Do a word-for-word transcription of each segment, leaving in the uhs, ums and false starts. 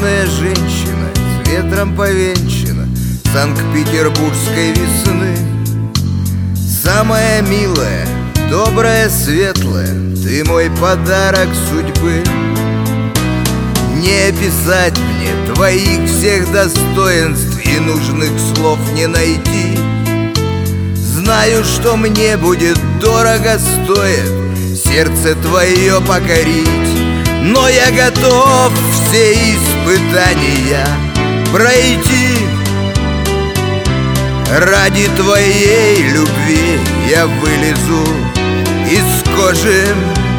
Юная женщина, с ветром повенчана Санкт-Петербургской весны. Самая милая, добрая, светлая, ты мой подарок судьбы. Не описать мне твоих всех достоинств, и нужных слов не найти. Знаю, что мне будет дорого стоит сердце твое покорить, но я готов все испытания пройти. Ради твоей любви я вылезу из кожи.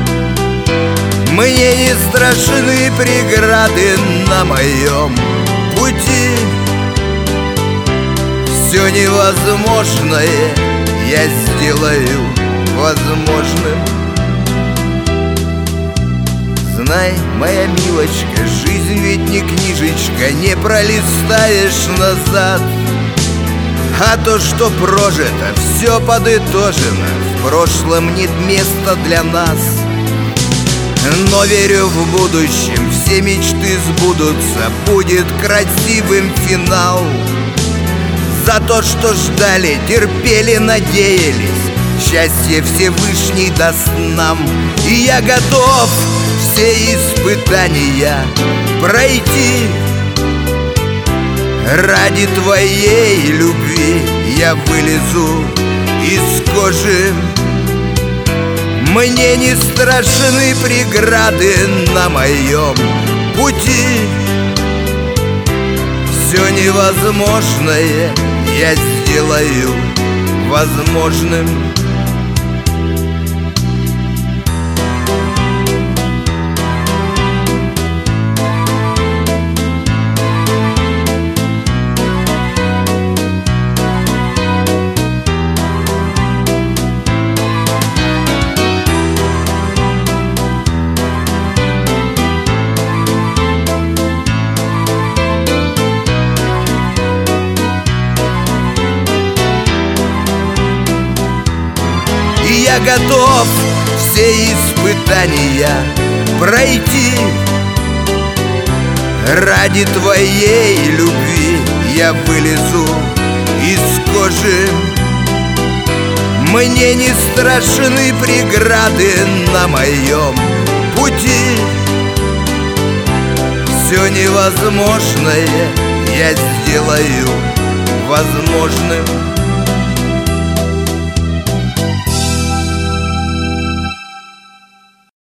Мне не страшны преграды на моем пути. Все невозможное я сделаю возможным. Знай, моя милочка, жизнь ведь не книжечка, не пролистаешь назад. А то, что прожито, все подытожено, в прошлом нет места для нас. Но верю, в будущем все мечты сбудутся, будет красивым финал. За то, что ждали, терпели, надеялись, счастье Всевышний даст нам. И я готов все испытания пройти. Ради твоей любви я вылезу из кожи. Мне не страшны преграды на моем пути. Все невозможное я сделаю возможным. Я готов все испытания пройти. Ради твоей любви я вылезу из кожи. Мне не страшны преграды на моем пути. Все невозможное я сделаю возможным.